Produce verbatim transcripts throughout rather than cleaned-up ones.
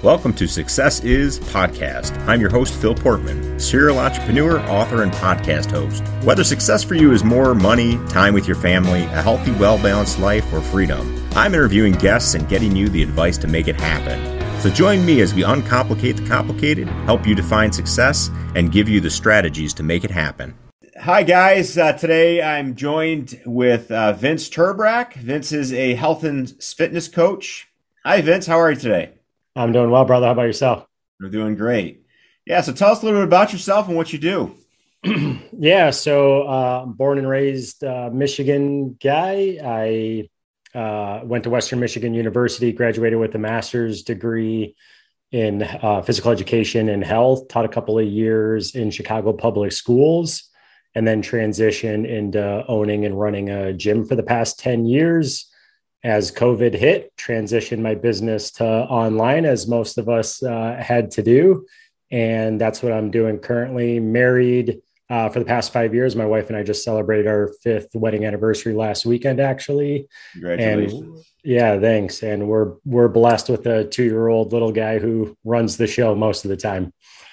Welcome to Success Is Podcast. I'm your host, Phil Portman, serial entrepreneur, author, and podcast host. Whether success for you is more money, time with your family, a healthy, well-balanced life, or freedom, I'm interviewing guests and getting you the advice to make it happen. So join me as we uncomplicate the complicated, help you define success, and give you the strategies to make it happen. Hi, guys. Uh, today I'm joined with uh, Vince Turbrack. Vince is a health and fitness coach. Hi, Vince. How are you today? I'm doing well, brother. How about yourself? We're doing great. Yeah, so tell us a little bit about yourself and what you do. Yeah, so uh, I'm born and raised uh, Michigan guy. I uh, went to Western Michigan University, graduated with a master's degree in uh, physical education and health, taught a couple of years in Chicago public schools, and then transitioned into owning and running a gym for the past ten years. As COVID hit, transitioned my business to online, as most of us uh, had to do. And that's what I'm doing currently. Married uh, for the past five years. My wife and I just celebrated our fifth wedding anniversary last weekend, actually. Congratulations. And yeah, thanks. And we're we're blessed with a two-year-old little guy who runs the show most of the time.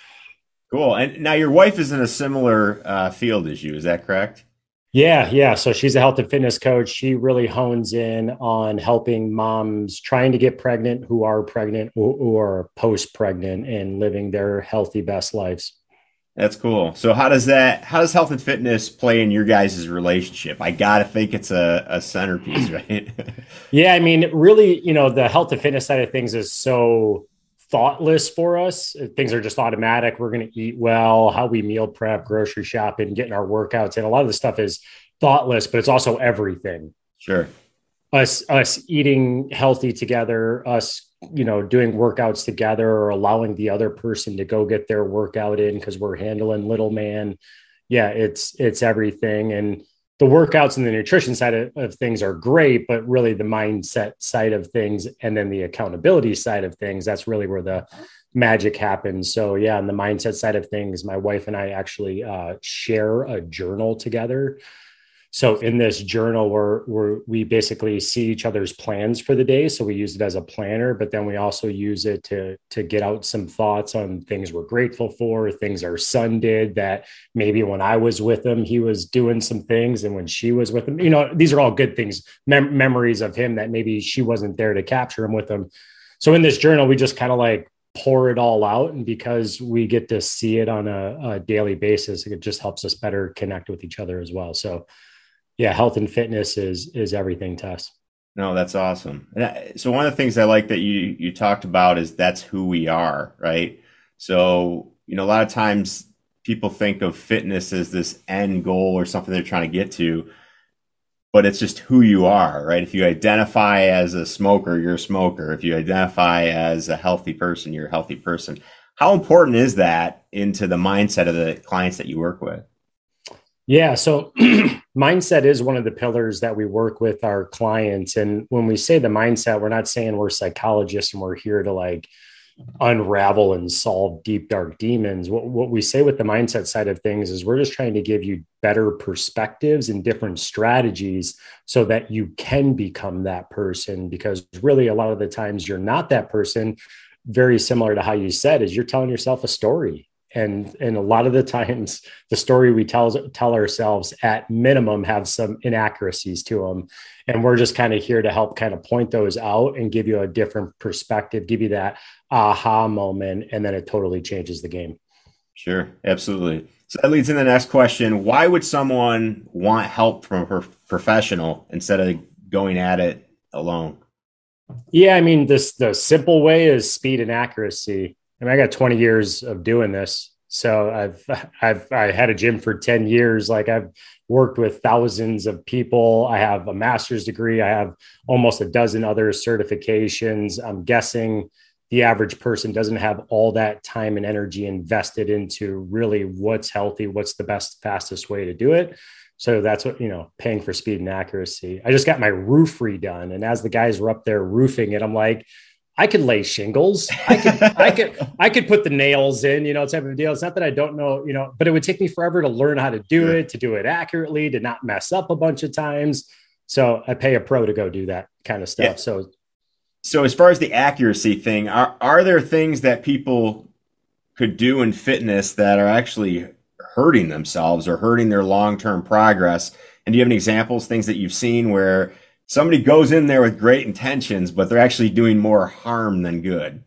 Cool. And now your wife is in a similar uh, field as you. Is that correct? Yeah, yeah. So she's a health and fitness coach. She really hones in on helping moms trying to get pregnant, who are pregnant or, or post-pregnant, and living their healthy best lives. That's cool. So how does that, how does health and fitness play in your guys' relationship? I gotta think it's a, a centerpiece, right? Yeah, I mean, really, you know, the health and fitness side of things is so thoughtless for us. Things are just automatic. We're going to eat well, how we meal prep, grocery shopping, getting our workouts in. A lot of the stuff is thoughtless, but it's also everything. Sure. Us, us eating healthy together, us, you know, doing workouts together, or allowing the other person to go get their workout in because we're handling little man. Yeah, it's, it's everything. And the workouts and the nutrition side of, of things are great, but really the mindset side of things and then the accountability side of things, that's really where the magic happens. So yeah, on the mindset side of things, my wife and I actually uh, share a journal together. So in this journal, we're, we're, we basically see each other's plans for the day. So we use it as a planner, but then we also use it to, to get out some thoughts on things we're grateful for, things our son did that maybe when I was with him, he was doing some things. And when she was with him, you know, these are all good things, mem- memories of him that maybe she wasn't there to capture him with him. So in this journal, we just kind of like pour it all out. And because we get to see it on a, a daily basis, it just helps us better connect with each other as well. So yeah, health and fitness is is everything to us. No, that's awesome. And I- so one of the things I like that you you talked about is that's who we are, right? So, you know, a lot of times people think of fitness as this end goal or something they're trying to get to, but it's just who you are, right? If you identify as a smoker, you're a smoker. If you identify as a healthy person, you're a healthy person. How important is that into the mindset of the clients that you work with? Yeah, so mindset is one of the pillars that we work with our clients. And when we say the mindset, we're not saying we're psychologists and we're here to like unravel and solve deep, dark demons. What, what we say with the mindset side of things is we're just trying to give you better perspectives and different strategies so that you can become that person. Because really, a lot of the times you're not that person. Very similar to how you said, is you're telling yourself a story. And, and a lot of the times, the story we tell, tell ourselves at minimum have some inaccuracies to them. And we're just kind of here to help kind of point those out and give you a different perspective, give you that aha moment, and then it totally changes the game. Sure, absolutely. So that leads in the next question. Why would someone want help from a prof- professional instead of going at it alone? Yeah, I mean, this the simple way is speed and accuracy. I mean, I got twenty years of doing this. So I've I've I had a gym for ten years. Like I've worked with thousands of people. I have a master's degree. I have almost a dozen other certifications. I'm guessing the average person doesn't have all that time and energy invested into really what's healthy, what's the best, fastest way to do it. So that's what, you know, paying for speed and accuracy. I just got my roof redone. And as the guys were up there roofing it, I'm like, I could lay shingles. I could, I could, I could put the nails in, you know, type of deal. It's not that I don't know, you know, but it would take me forever to learn how to do Sure. it, to do it accurately, to not mess up a bunch of times. So I pay a pro to go do that kind of Yeah. stuff. So So as far as the accuracy thing, are are there things that people could do in fitness that are actually hurting themselves or hurting their long-term progress? And do you have any examples, things that you've seen where somebody goes in there with great intentions, but they're actually doing more harm than good?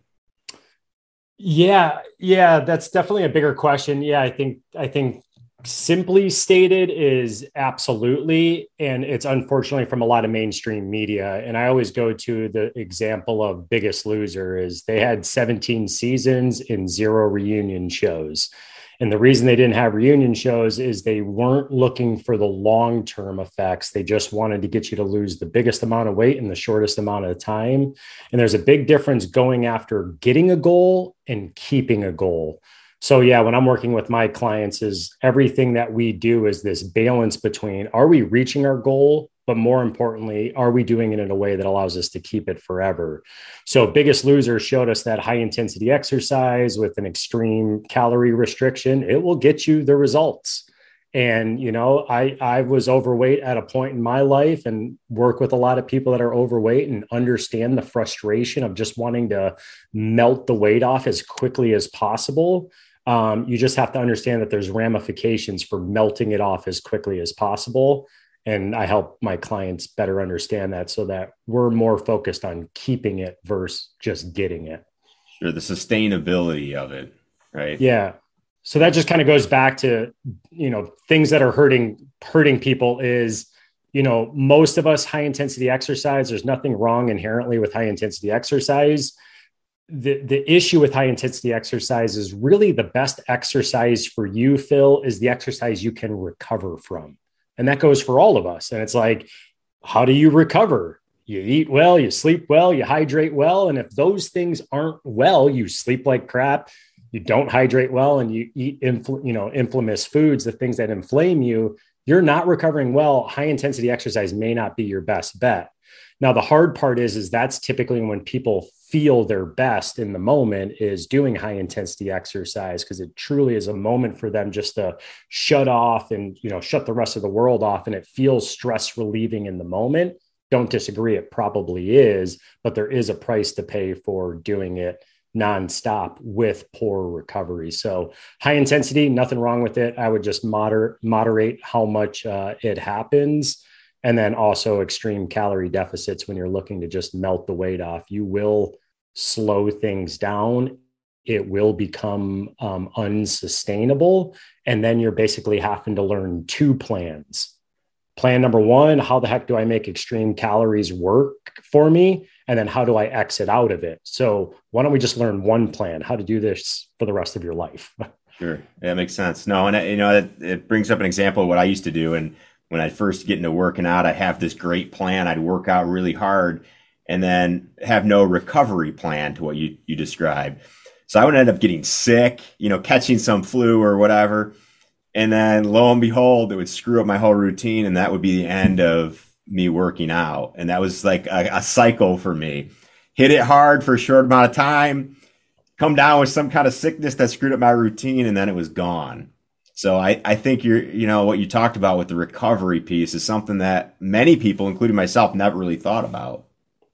Yeah, yeah, that's definitely a bigger question. Yeah, I think I think simply stated is absolutely, and it's unfortunately from a lot of mainstream media. And I always go to the example of Biggest Loser is they had seventeen seasons and zero reunion shows. And the reason they didn't have reunion shows is they weren't looking for the long term effects. They just wanted to get you to lose the biggest amount of weight in the shortest amount of time. And there's a big difference going after getting a goal and keeping a goal. So yeah, when I'm working with my clients is everything that we do is this balance between are we reaching our goal, but more importantly, are we doing it in a way that allows us to keep it forever? So Biggest Loser showed us that high intensity exercise with an extreme calorie restriction, it will get you the results. And, you know, I, I was overweight at a point in my life and work with a lot of people that are overweight and understand the frustration of just wanting to melt the weight off as quickly as possible. Um, you just have to understand that there's ramifications for melting it off as quickly as possible. And I help my clients better understand that so that we're more focused on keeping it versus just getting it. Sure, the sustainability of it, right? Yeah. So that just kind of goes back to, you know, things that are hurting, hurting people is, you know, most of us high intensity exercise, there's nothing wrong inherently with high intensity exercise. The, the issue with high intensity exercise is really the best exercise for you, Phil, is the exercise you can recover from. And that goes for all of us. And it's like, how do you recover? You eat well, you sleep well, you hydrate well. And if those things aren't well, you sleep like crap, you don't hydrate well, and you eat, infl- you know, inflammous foods, the things that inflame you, you're not recovering well. High intensity exercise may not be your best bet. Now, the hard part is, is that's typically when people feel their best in the moment is doing high intensity exercise, because it truly is a moment for them just to shut off and, you know, shut the rest of the world off. And it feels stress relieving in the moment. Don't disagree. It probably is, but there is a price to pay for doing it nonstop with poor recovery. So high intensity, nothing wrong with it. I would just moder- moderate how much uh, it happens. And then also extreme calorie deficits when you're looking to just melt the weight off. You will slow things down. It will become um, unsustainable. And then you're basically having to learn two plans. Plan number one, how the heck do I make extreme calories work for me? And then how do I exit out of it? So why don't we just learn one plan, how to do this for the rest of your life? Sure, that makes sense. No, and you know, it, it brings up an example of what I used to do. And when I first get into working out, I have this great plan. I'd work out really hard and then have no recovery plan to what you you described. So I would end up getting sick, you know, catching some flu or whatever. And then lo and behold, it would screw up my whole routine, and that would be the end of me working out. And that was like a, a cycle for me. Hit it hard for a short amount of time, come down with some kind of sickness that screwed up my routine, and then it was gone. So I, I think you're, you know, what you talked about with the recovery piece is something that many people, including myself, never really thought about.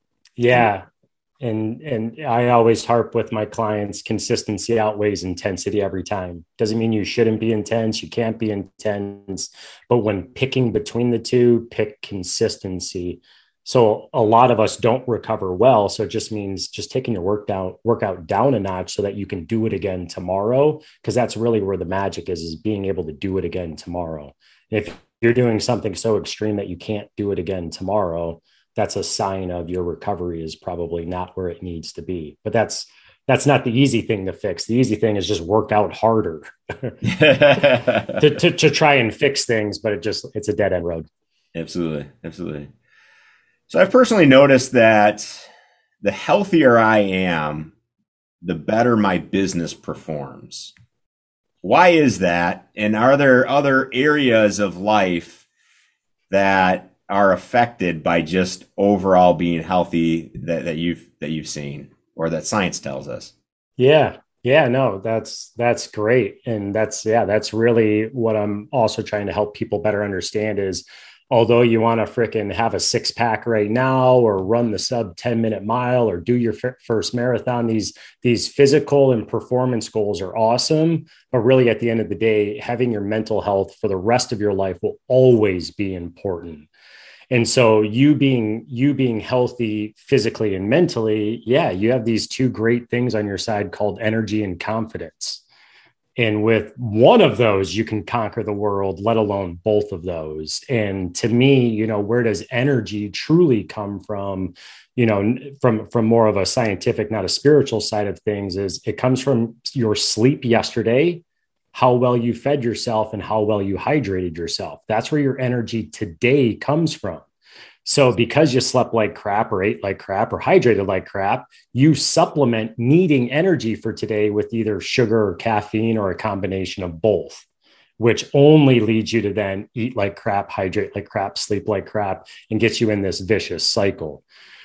Yeah. And and I always harp with my clients, consistency outweighs intensity every time. Doesn't mean you shouldn't be intense, you can't be intense, but when picking between the two, pick consistency. So a lot of us don't recover well. So it just means just taking your work down, workout down a notch so that you can do it again tomorrow. Because that's really where the magic is, is being able to do it again tomorrow. If you're doing something so extreme that you can't do it again tomorrow, that's a sign of your recovery is probably not where it needs to be. But that's that's not the easy thing to fix. The easy thing is just work out harder to, to to try and fix things, but it just it's a dead end road. Absolutely, absolutely. So I've personally noticed that the healthier I am, the better my business performs. Why is that? And are there other areas of life that are affected by just overall being healthy that, that you've that you've seen or that science tells us? Yeah. Yeah, no, that's that's great. And that's yeah, that's really what I'm also trying to help people better understand is although you want to fricking have a six pack right now or run the sub ten minute mile or do your f- first marathon, these, these physical and performance goals are awesome. But really at the end of the day, having your mental health for the rest of your life will always be important. And so you being you being healthy physically and mentally, yeah, you have these two great things on your side called energy and confidence. And with one of those, you can conquer the world, let alone both of those. And to me, you know, where does energy truly come from? You know, from from more of a scientific, not a spiritual side of things, is it comes from your sleep yesterday, how well you fed yourself, and how well you hydrated yourself. That's where your energy today comes from. So because you slept like crap or ate like crap or hydrated like crap, you supplement needing energy for today with either sugar or caffeine or a combination of both, which only leads you to then eat like crap, hydrate like crap, sleep like crap, and gets you in this vicious cycle.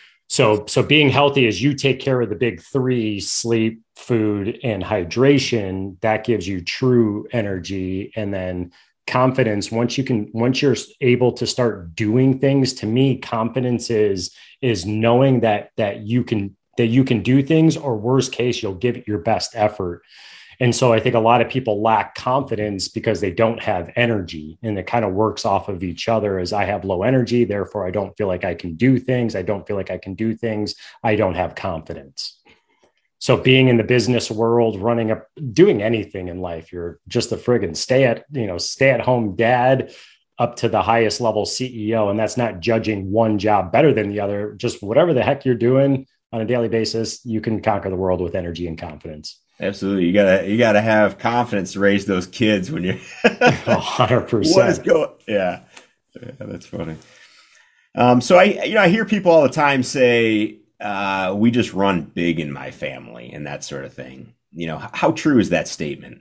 So, so being healthy is you take care of the big three: sleep, food, and hydration. That gives you true energy. And then confidence, once you can, once you're able to start doing things, to me, confidence is, is knowing that, that you can, that you can do things, or worst case, you'll give it your best effort. And so I think a lot of people lack confidence because they don't have energy, and it kind of works off of each other. As I have low energy, therefore I don't feel like I can do things. I don't feel like I can do things. I don't have confidence. So being in the business world, running up, doing anything in life, you're just a friggin' stay at, you know, stay at home dad up to the highest level C E O. And that's not judging one job better than the other. Just whatever the heck you're doing on a daily basis, you can conquer the world with energy and confidence. Absolutely. You gotta you gotta have confidence to raise those kids when you're one hundred percent. What is going yeah. Yeah, that's funny. Um, so I you know I hear people all the time say, uh, we just run big in my family and that sort of thing. You know, how true is that statement?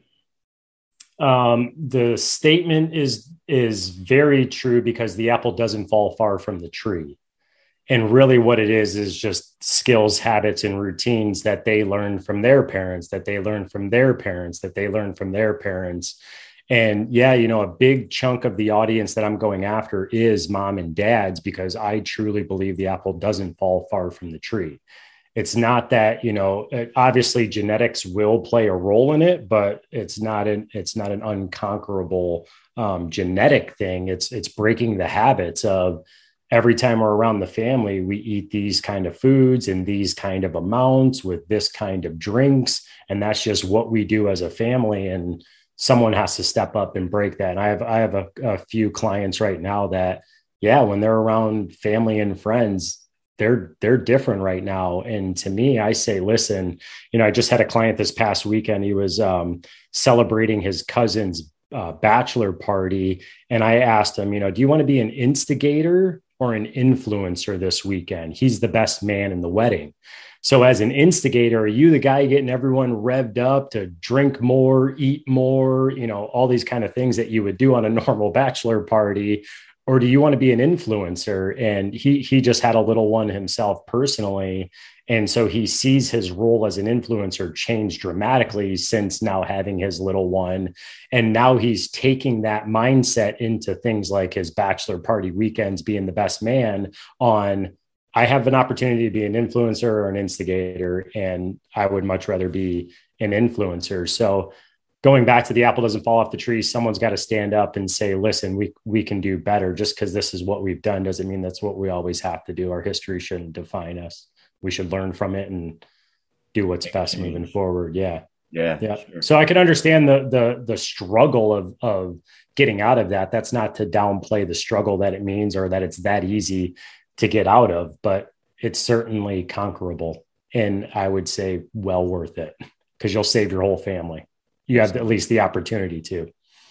Um, the statement is is very true because the apple doesn't fall far from the tree. And really what it is, is just skills, habits, and routines that they learn from their parents, that they learn from their parents, that they learn from their parents. And yeah, you know, a big chunk of the audience that I'm going after is mom and dads, because I truly believe the apple doesn't fall far from the tree. It's not that, you know, obviously genetics will play a role in it, but it's not an, it's not an unconquerable um, genetic thing. It's, it's breaking the habits of, every time we're around the family, we eat these kind of foods in these kind of amounts with this kind of drinks. And that's just what we do as a family. And someone has to step up and break that. And I have, I have a, a few clients right now that, yeah, when they're around family and friends, they're, they're different right now. And to me, I say, listen, you know, I just had a client this past weekend. He was um, celebrating his cousin's uh, bachelor party. And I asked him, you know, do you want to be an instigator or an influencer this weekend? He's the best man in the wedding. So as an instigator, are you the guy getting everyone revved up to drink more, eat more, you know, all these kind of things that you would do on a normal bachelor party? Or do you want to be an influencer? And he he just had a little one himself personally. And so he sees his role as an influencer change dramatically since now having his little one. And now he's taking that mindset into things like his bachelor party weekends, being the best man on, I have an opportunity to be an influencer or an instigator, and I would much rather be an influencer. So going back to the apple doesn't fall off the tree, someone's got to stand up and say, listen, we, we can do better. Just because this is what we've done doesn't mean that's what we always have to do. Our history shouldn't define us. We should learn from it and do what's best moving forward. Yeah. Yeah. Yeah. Sure. So I can understand the, the, the struggle of, of getting out of that. That's not to downplay the struggle that it means or that it's that easy to get out of, but it's certainly conquerable. And I would say well worth it, because you'll save your whole family. You have at least the opportunity to.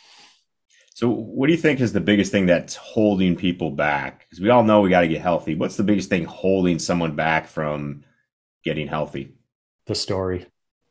So what do you think is the biggest thing that's holding people back? Because we all know we got to get healthy. What's the biggest thing holding someone back from getting healthy? The story.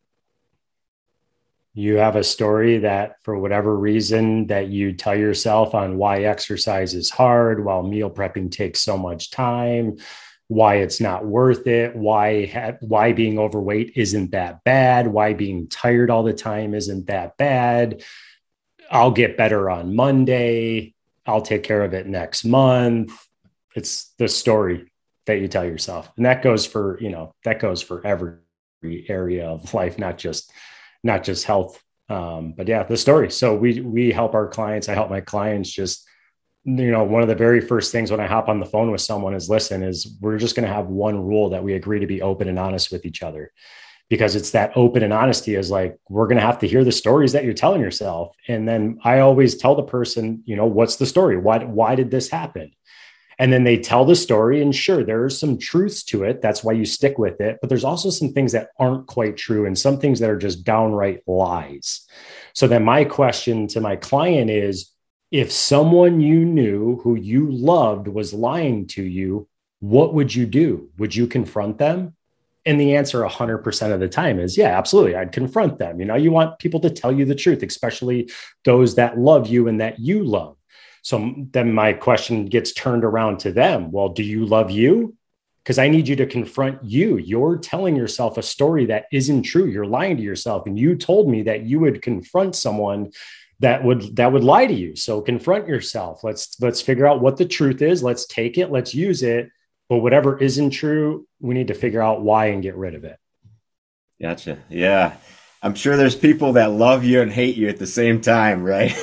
You have a story that for whatever reason that you tell yourself on why exercise is hard, while meal prepping takes so much time, why it's not worth it, why ha- why being overweight isn't that bad, why being tired all the time isn't that bad. I'll get better on Monday. I'll take care of it next month. It's the story that you tell yourself. And that goes for, you know, that goes for every area of life, not just, not just health. Um, but yeah, the story. So we, we help our clients. I help my clients just, you know, one of the very first things when I hop on the phone with someone is listen, is we're just going to have one rule that we agree to be open and honest with each other, because it's that open and honesty is like, we're going to have to hear the stories that you're telling yourself. And then I always tell the person, you know, what's the story? Why, why did this happen? And then they tell the story, and sure, there's some truths to it. That's why you stick with it. But there's also some things that aren't quite true and some things that are just downright lies. So then my question to my client is, if someone you knew who you loved was lying to you, what would you do? Would you confront them? And the answer one hundred percent of the time is, yeah, absolutely. I'd confront them. You know, you want people to tell you the truth, especially those that love you and that you love. So then my question gets turned around to them. Well, do you love you? Because I need you to confront you. You're telling yourself a story that isn't true. You're lying to yourself. And you told me that you would confront someone that would that would lie to you. So confront yourself. Let's let's figure out what the truth is. Let's take it. Let's use it. But whatever isn't true, we need to figure out why and get rid of it. Gotcha. Yeah. I'm sure there's people that love you and hate you at the same time, right?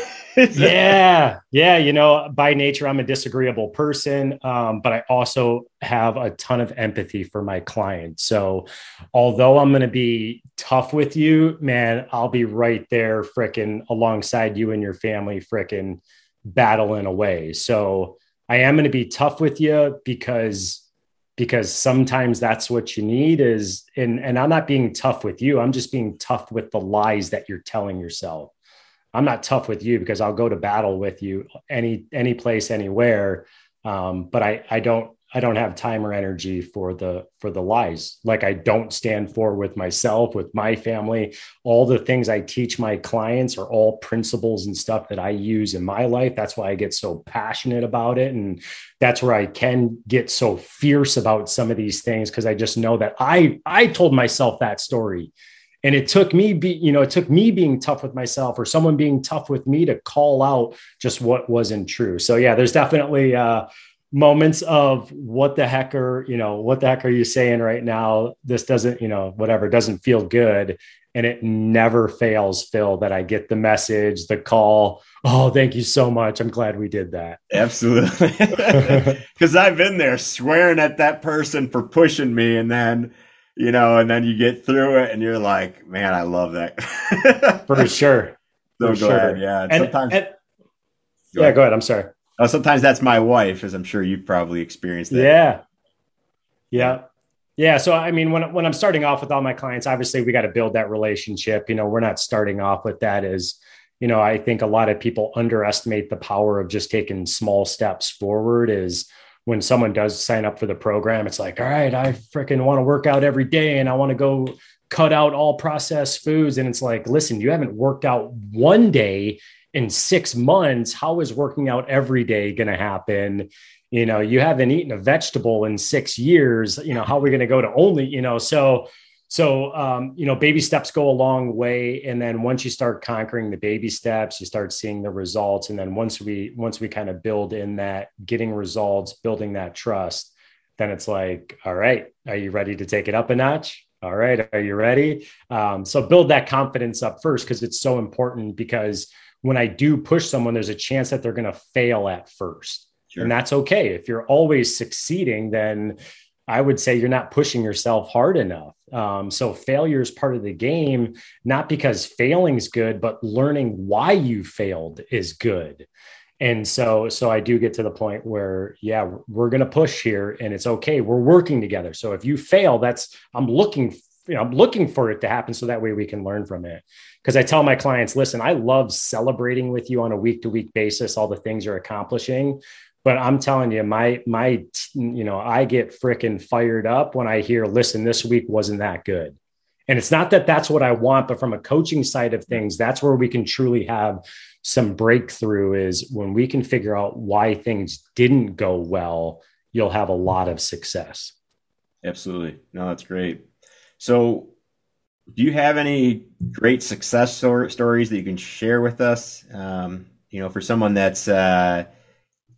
Yeah. Yeah. You know, by nature, I'm a disagreeable person, um, but I also have a ton of empathy for my clients. So although I'm going to be tough with you, man, I'll be right there fricking alongside you and your family, fricking battling away. So I am going to be tough with you because because sometimes that's what you need is, and, and I'm not being tough with you. I'm just being tough with the lies that you're telling yourself. I'm not tough with you because I'll go to battle with you any, any place, anywhere. Um, but I, I don't, I don't have time or energy for the, for the lies. Like I don't stand for with myself, with my family. All the things I teach my clients are all principles and stuff that I use in my life. That's why I get so passionate about it. And that's where I can get so fierce about some of these things. Cause I just know that I, I told myself that story. And it took me be, you know, it took me being tough with myself or someone being tough with me to call out just what wasn't true. So yeah, there's definitely uh, moments of what the heck are, you know, what the heck are you saying right now? This doesn't, you know, whatever, doesn't feel good. And it never fails, Phil, that I get the message, the call. Oh, thank you so much. I'm glad we did that. Absolutely. Because I've been there swearing at that person for pushing me, and then you know, and then you get through it and you're like, man, I love that. For sure. So For glad. sure. Yeah. And And, sometimes, and go yeah, ahead. go ahead. I'm sorry. Oh, sometimes that's my wife, as I'm sure you've probably experienced that. Yeah. Yeah. Yeah. Yeah. So, I mean, when, when I'm starting off with all my clients, obviously we got to build that relationship. You know, we're not starting off with that as, you know, I think a lot of people underestimate the power of just taking small steps forward. Is when someone does sign up for the program, it's like, all right, I freaking want to work out every day and I want to go cut out all processed foods. And it's like, listen, you haven't worked out one day in six months. How is working out every day going to happen? You know, you haven't eaten a vegetable in six years. You know, how are we going to go to only, you know, so, so, um, you know, baby steps go a long way. And then once you start conquering the baby steps, you start seeing the results. And then once we, once we kind of build in that getting results, building that trust, then it's like, all right, are you ready to take it up a notch? All right. Are you ready? Um, so build that confidence up first, because it's so important, because when I do push someone, there's a chance that they're going to fail at first. Sure. And that's okay. If you're always succeeding, then I would say you're not pushing yourself hard enough. Um, so failure is part of the game, not because failing is good, but learning why you failed is good. And so, so I do get to the point where, yeah, we're going to push here and it's okay. We're working together. So if you fail, that's, I'm looking, you know, I'm looking for it to happen. So that way we can learn from it. Because I tell my clients, listen, I love celebrating with you on a week to week basis, all the things you're accomplishing. But I'm telling you, my, my, you know, I get freaking fired up when I hear, listen, this week wasn't that good. And it's not that that's what I want, but from a coaching side of things, that's where we can truly have some breakthrough, is when we can figure out why things didn't go well, you'll have a lot of success. Absolutely. No, that's great. So do you have any great success stories that you can share with us? Um, you know, for someone that's, uh,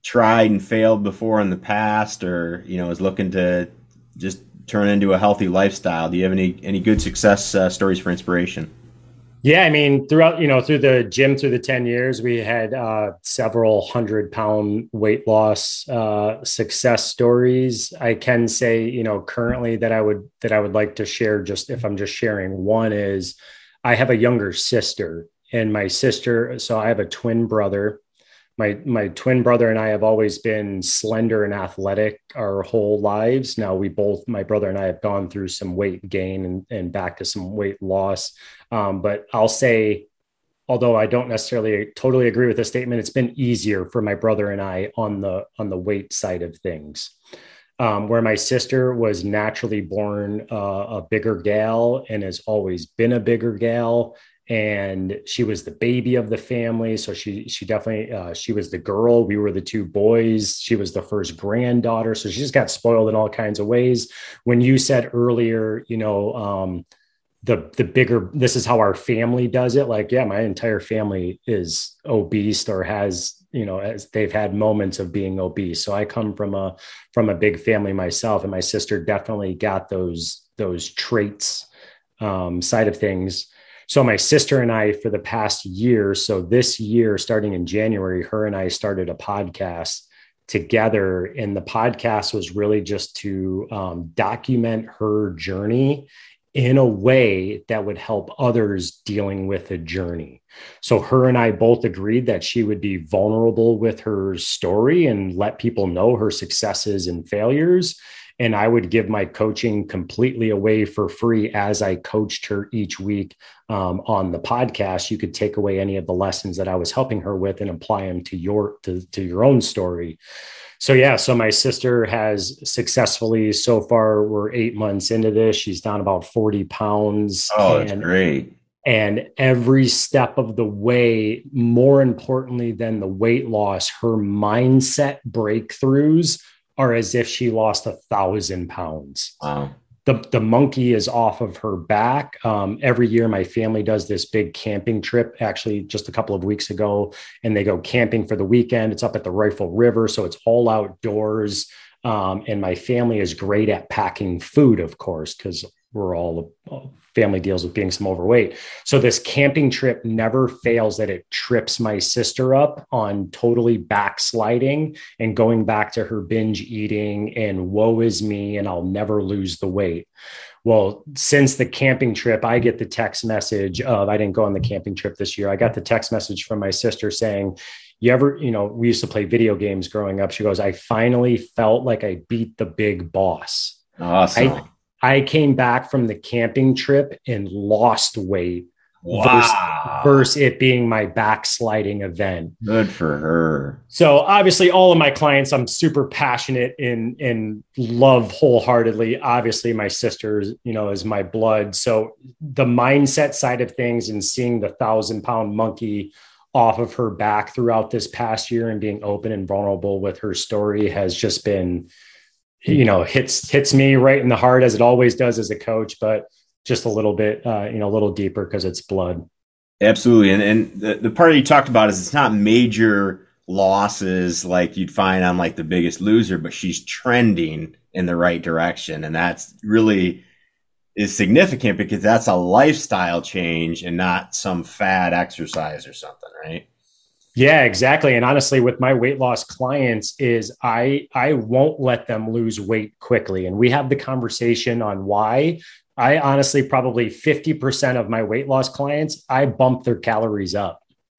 tried and failed before in the past, or you know, is looking to just turn into a healthy lifestyle? Do you have any any good success uh, stories for inspiration? Yeah, I mean, throughout, you know, through the gym, through the ten years, we had uh, several hundred pound weight loss uh, success stories. I can say, you know, currently that I would that I would like to share, just if I'm just sharing one, is I have a younger sister, and my sister, so I have a twin brother. My my twin brother and I have always been slender and athletic our whole lives. Now we both, my brother and I, have gone through some weight gain and, and back to some weight loss. Um, but I'll say, although I don't necessarily totally agree with the statement, it's been easier for my brother and I on the on the weight side of things. Um, where my sister was naturally born uh, a bigger gal and has always been a bigger gal, and she was the baby of the family, so she she definitely uh, she was the girl, we were the two boys, she was the first granddaughter, so she just got spoiled in all kinds of ways. When you said earlier, you know, um, the the bigger, this is how our family does it, like, yeah, my entire family is obese or has, you know, as they've had moments of being obese. So I come from a from a big family myself, and my sister definitely got those those traits um, side of things. So my sister and I, for the past year, so this year, starting in January, her and I started a podcast together. And the podcast was really just to um, document her journey in a way that would help others dealing with a journey. So her and I both agreed that she would be vulnerable with her story and let people know her successes and failures. And I would give my coaching completely away for free as I coached her each week um, on the podcast. You could take away any of the lessons that I was helping her with and apply them to your to, to your own story. So yeah, so my sister has successfully, so far we're eight months into this, she's down about forty pounds, Oh, that's and great. and every step of the way, more importantly than the weight loss, her mindset breakthroughs are as if she lost a thousand pounds. Wow. The, the monkey is off of her back. Um, every year, my family does this big camping trip, actually, just a couple of weeks ago, and they go camping for the weekend. It's up at the Rifle River, so it's all outdoors. Um, and my family is great at packing food, of course, because we're all family deals with being some overweight. So this camping trip never fails that it trips my sister up on totally backsliding and going back to her binge eating and woe is me, and I'll never lose the weight. Well, since the camping trip, I get the text message of, I didn't go on the camping trip this year. I got the text message from my sister saying, you ever, you know, we used to play video games growing up. She goes, I finally felt like I beat the big boss. Awesome. I I came back from the camping trip and lost weight versus, Wow. versus it being my backsliding event. Good for her. So obviously all of my clients, I'm super passionate and, and love wholeheartedly. Obviously my sister, you know, is my blood. So the mindset side of things and seeing the thousand pound monkey off of her back throughout this past year and being open and vulnerable with her story has just been, you know, hits hits me right in the heart, as it always does as a coach, but just a little bit, uh, you know, a little deeper because it's blood. Absolutely. And and the, the part you talked about is it's not major losses like you'd find on like The Biggest Loser, but she's trending in the right direction. And that's really is significant because that's a lifestyle change and not some fad exercise or something, right? Yeah, exactly. And honestly, with my weight loss clients is I I won't let them lose weight quickly. And we have the conversation on why. I honestly, probably fifty percent of my weight loss clients, I bump their calories up.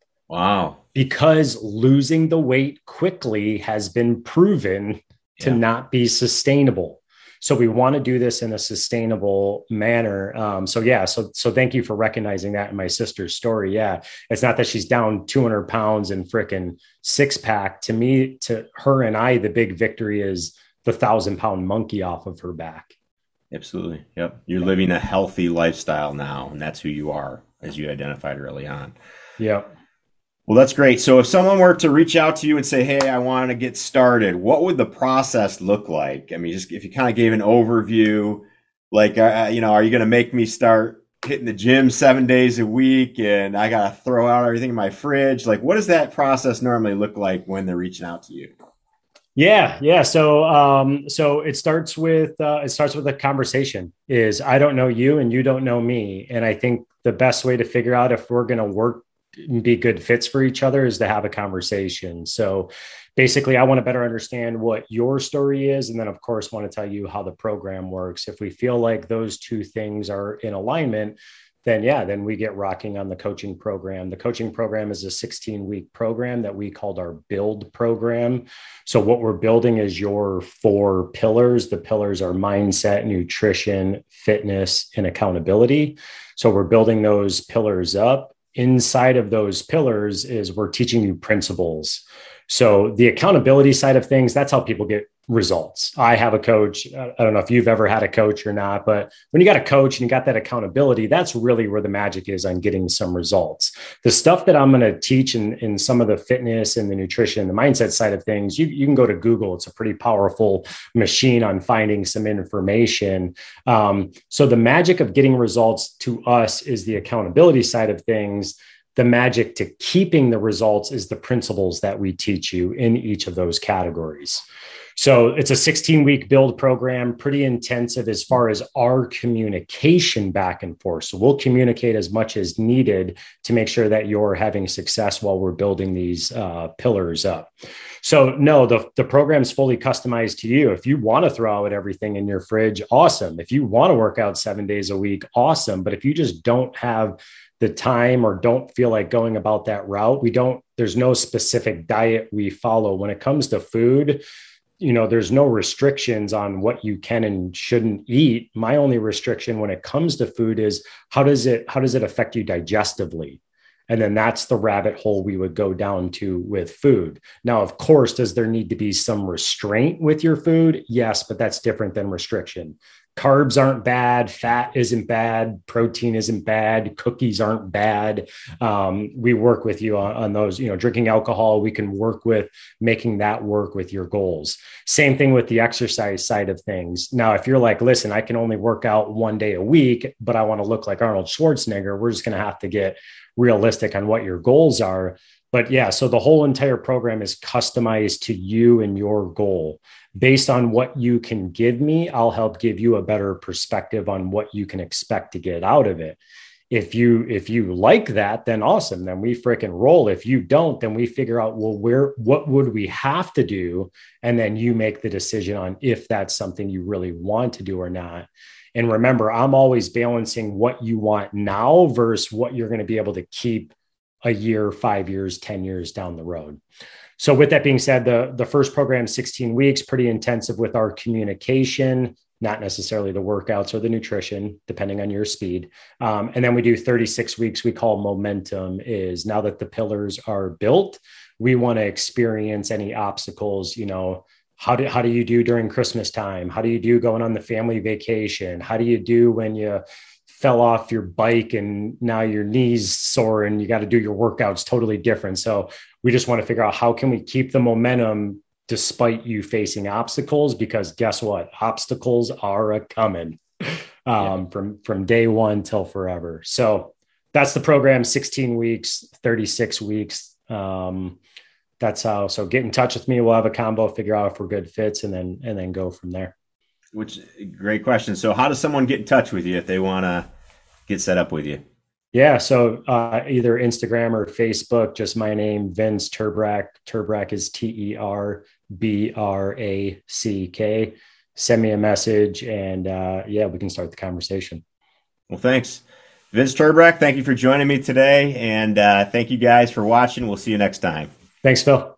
Wow. Because losing the weight quickly has been proven to Yeah. not be sustainable. So we want to do this in a sustainable manner. Um, so yeah, so so thank you for recognizing that in my sister's story. Yeah, it's not that she's down two hundred pounds and frickin' six pack. To me, to her and I, the big victory is the thousand pound monkey off of her back. Absolutely. Yep. You're living a healthy lifestyle now, and that's who you are, as you identified early on. Yeah. Well, that's great. So if someone were to reach out to you and say, hey, I want to get started, what would the process look like? I mean, just if you kind of gave an overview, like, uh, you know, are you going to make me start hitting the gym seven days a week and I got to throw out everything in my fridge? Like, what does that process normally look like when they're reaching out to you? Yeah, yeah. So, um, so it starts with uh, it starts with a conversation. Is I don't know you and you don't know me, and I think the best way to figure out if we're going to work and be good fits for each other is to have a conversation. So, basically, I want to better understand what your story is, and then, of course, want to tell you how the program works. If we feel like those two things are in alignment, then yeah, then we get rocking on the coaching program. The coaching program is a sixteen week program that we called our build program. So what we're building is your four pillars. The pillars are mindset, nutrition, fitness, and accountability. So we're building those pillars up. Inside of those pillars is we're teaching you principles. So the accountability side of things, that's how people get results. I have a coach. I don't know if you've ever had a coach or not, but when you got a coach and you got that accountability, that's really where the magic is on getting some results. The stuff that I'm going to teach in, in some of the fitness and the nutrition, the mindset side of things, you, you can go to Google. It's a pretty powerful machine on finding some information. Um, so the magic of getting results to us is the accountability side of things. The magic to keeping the results is the principles that we teach you in each of those categories. So it's a sixteen week build program, pretty intensive as far as our communication back and forth. So we'll communicate as much as needed to make sure that you're having success while we're building these uh, pillars up. So no, the, the program's fully customized to you. If you want to throw out everything in your fridge, awesome. If you want to work out seven days a week, awesome. But if you just don't have the time or don't feel like going about that route, we don't, there's no specific diet we follow. When it comes to food, you know, there's no restrictions on what you can and shouldn't eat. My only restriction when it comes to food is how does it, how does it affect you digestively? And then that's the rabbit hole we would go down to with food. Now, of course, does there need to be some restraint with your food? Yes, but that's different than restriction. Carbs aren't bad. Fat isn't bad. Protein isn't bad. Cookies aren't bad. Um, we work with you on, on those, you know, drinking alcohol, we can work with making that work with your goals. Same thing with the exercise side of things. Now, if you're like, listen, I can only work out one day a week, but I want to look like Arnold Schwarzenegger, we're just going to have to get realistic on what your goals are. But yeah, so the whole entire program is customized to you and your goal. Based on what you can give me, I'll help give you a better perspective on what you can expect to get out of it. If you if you like that, then awesome. Then we freaking roll. If you don't, then we figure out, well, where what would we have to do? And then you make the decision on if that's something you really want to do or not. And remember, I'm always balancing what you want now versus what you're going to be able to keep a year, five years, ten years down the road. So with that being said, the, the first program, sixteen weeks, pretty intensive with our communication, not necessarily the workouts or the nutrition, depending on your speed. Um, and then we do thirty-six weeks, we call momentum, is now that the pillars are built, we want to experience any obstacles, you know, how do, how do you do during Christmas time? How do you do going on the family vacation? How do you do when you fell off your bike and now your knees sore and you got to do your workouts totally different? So we just want to figure out how can we keep the momentum despite you facing obstacles, because guess what? Obstacles are a coming um, yeah. from, from day one till forever. So that's the program, sixteen weeks, thirty-six weeks. Um, that's how, so get in touch with me. We'll have a combo, figure out if we're good fits, and then, and then go from there. Which great question. So how does someone get in touch with you if they want to get set up with you? Yeah. So uh, either Instagram or Facebook, just my name, Vince Terbrack. Terbrack is T E R B R A C K. Send me a message and uh, yeah, we can start the conversation. Well, thanks. Vince Terbrack, thank you for joining me today. And uh, thank you guys for watching. We'll see you next time. Thanks, Phil.